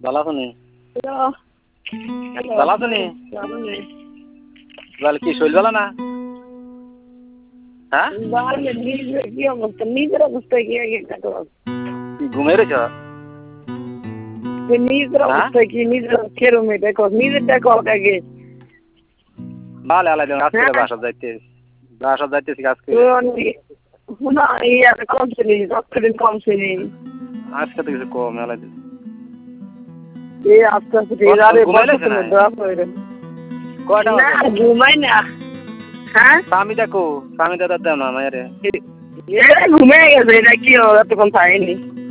ভালো আছো নি? হ্যালো ভালো আছো নি? ভালো নেই ভালো কি শরীর ভালো না? হ্যাঁ ভালো নিজের কি অবস্থা নিজের অবস্থা কি আগে দেখো ঘুমিয়ে রয়েছ? নিজের হ্যাঁ অবস্থা কি নিজের কেরমে দেখো নিজের দেখো আগে ভালো আলাদা কাজ করে বাসা যাইতেছি কাজ করে না ইয়ার কম শ্রেণী ডক্টরের কম শ্রেণী আজকে তো কিছু কম আলাদা এই আস্তে আস্তে আরে বসে মধ্যে কয়টা না ঘুমাই না হ্যাঁ স্বামী দেখো স্বামী দাদা দেও না মায়ের ঘুমিয়ে গেছে এটা কি এতক্ষণ পাইনি